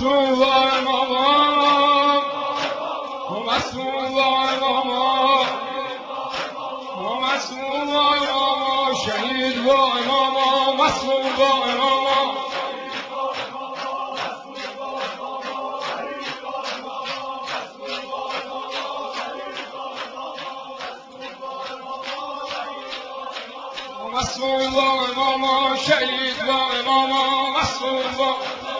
مصروف ماما مصروف ماما مصروف ماما شهید وای ماما مصروف ماما مصروف ماما شهید وای ماما مصروف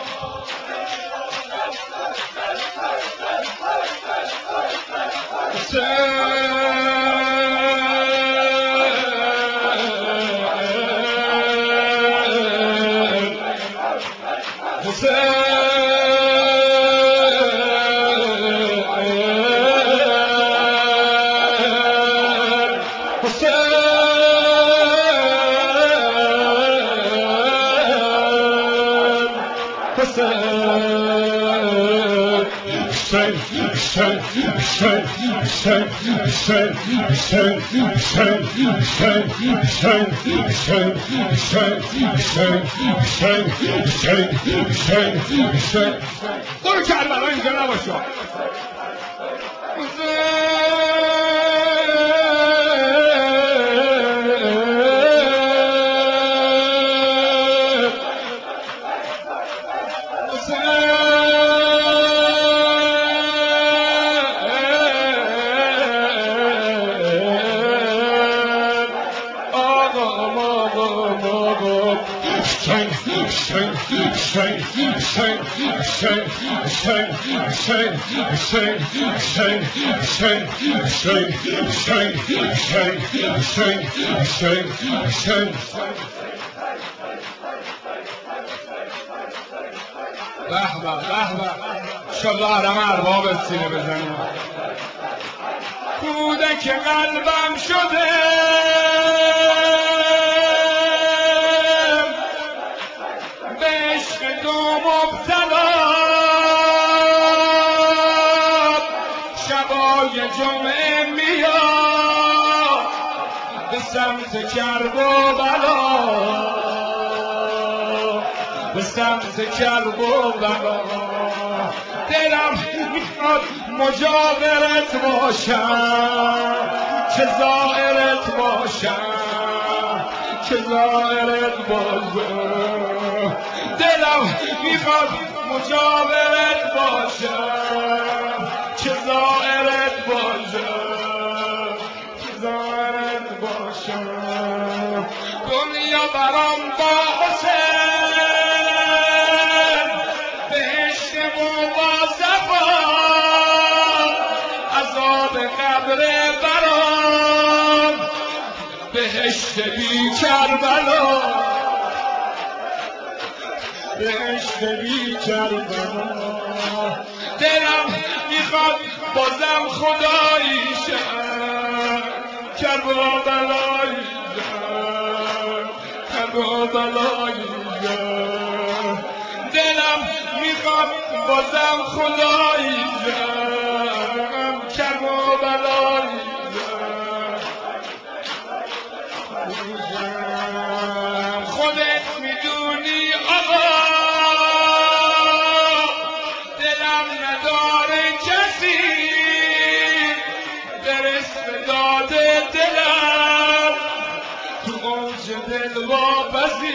برو کربلا اینجا نباشو شالله حرم ارباب سینه بزنیم کودک قلبم شده به عشق تو مبتلا شبای جمعه میاد به سمت کرب و بلا به سمت کرب و بلا دلم میخواد مجاورت باشم که زائرت باشم که زائرت باشم دلم میخواد مجاورت باشم که زائرت باشم که زائرت باشم دنیا برام با حسین بهشت مواظبا عذاب قبر برام بهشت بی کربلا بهشت بی کربلا دلم میخواد بازم خدایی شم کربلایی شم کربلایی شم دلم میخواد بازم خدایی شم کربلایی شم خودت میدونی آقا دلم نداره کسی برس به داد دلم تو اوج دل واپسی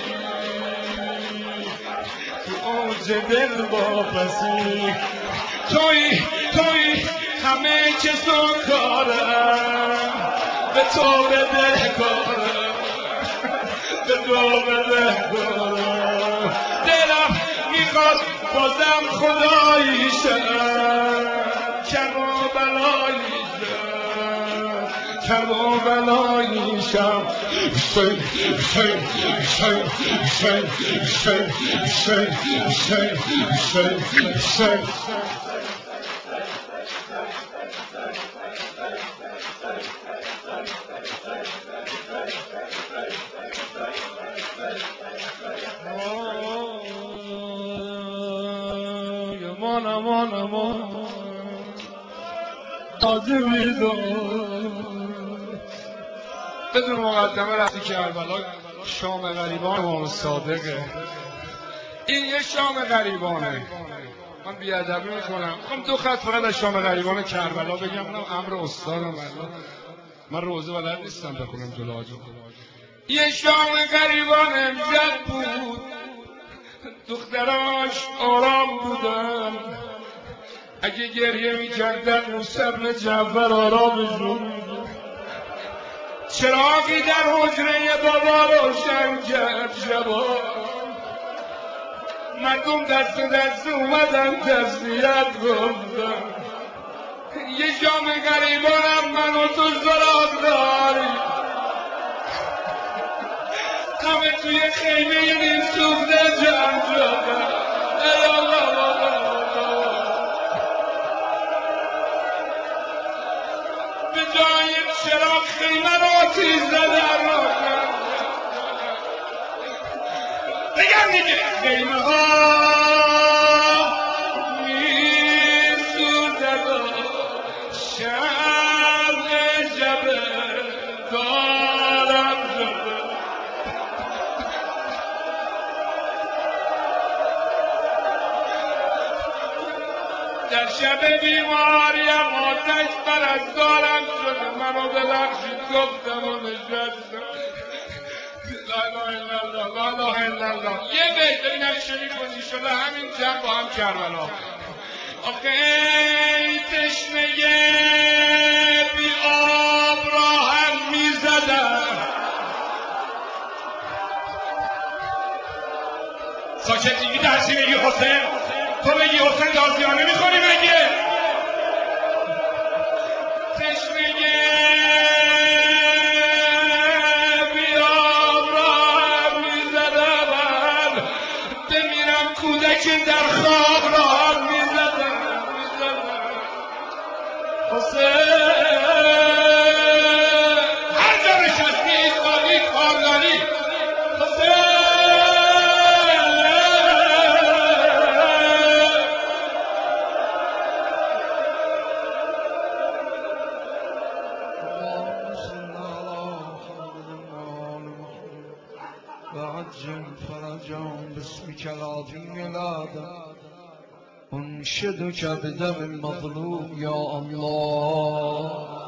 تو اوج دل واپسی توی همه چیز و کارم به تو بدهکارم به تو بدهکارم دلم میخواد بازم خدایی شم کربلایی شم کربلایی شم امان تازه بدون مقدمه رفتی کربلا شام غریبان امام صادقه این یه شام غریبانه. من بیادبی میکنم، میخوام 2 خط فقط از شام غریبان کربلا بگم. اونم امر استادم والله. من روزه بلد نیستم بخونم جلو آجو. یه شام غریبان امشب بود، دختراش آرام بودن، اگه گریه میکردن موسی بن جعفر آرامشون. چراغی در حجره بابا روشن کرد شبا، مردم دست دست اومدن تسلیت گفتن. یه شام غریبانم من و تو سراغ داری، همه توی خیمه نیم سوخته جمع شدن. ای الله به جای چراغ خیمه رو آتیش زدن. بگم دیگه خیمه ها میسوزد و شب دارم شده. در شب بیماریم آتش پرستارم شده. منو ببخشید گفتم و نشستم. لا اله الا الله لا اله الا الله. یه بیت ببینم چه می‌کنی شده همین جمع با هم کربلا. آخه ای تشنه بی آب را هم می‌زدم. ساکت دیگه درسی بگی حسین. تو بگی حسین دازیانه می‌خوری مگه؟ تشنه بی آب را هم می‌زدم. بمیرم کودک در خواب را هم می‌زدم. حسین هر جا نشستی ایستادی کارداری. حسین وعجل فرجهم باسمك العظيم الأعظم انشدك بدم المظلوم يا الله.